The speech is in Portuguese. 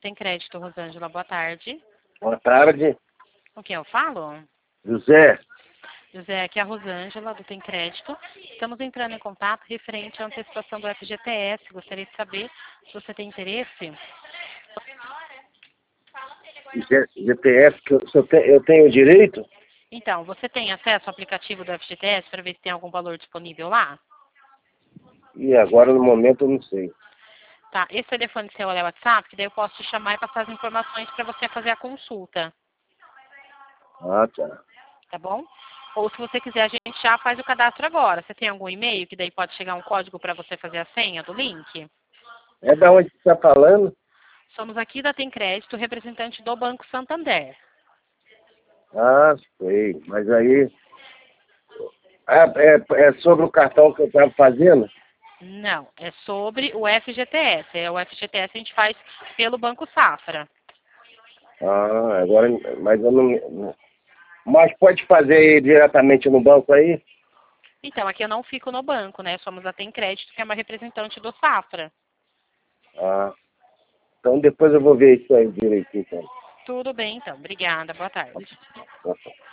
Tem Crédito, Rosângela, boa tarde. Boa tarde, Com quem eu falo? José. José, aqui é a Rosângela, do Tem Crédito. Estamos entrando em contato referente à antecipação do FGTS. Gostaria de saber se você tem interesse. GTS, que eu tenho direito? Então, você tem acesso ao aplicativo do FGTS para ver se tem algum valor disponível lá? E agora no momento eu não sei. Tá, esse telefone seu é o WhatsApp, que daí eu posso te chamar e passar as informações para você fazer a consulta, Ah, tá. tá bom? Ou se você quiser, a gente já faz o cadastro agora. Você tem algum e-mail que daí pode chegar um código para você fazer a senha do link? É da onde você está falando? Somos aqui da Tem Crédito, representante do Banco Santander. Ah, sei. Mas aí... é sobre o cartão que eu estava fazendo? Não, é sobre o FGTS. O FGTS a gente faz pelo Banco Safra. Ah, agora... Mas eu não... Mas pode fazer aí diretamente no banco aí? Então, aqui eu não fico no banco, né? Somos a Tem Crédito, que é uma representante do Safra. Ah, então depois eu vou ver isso aí direitinho, então. Tudo bem, então. Obrigada. Boa tarde. Tá.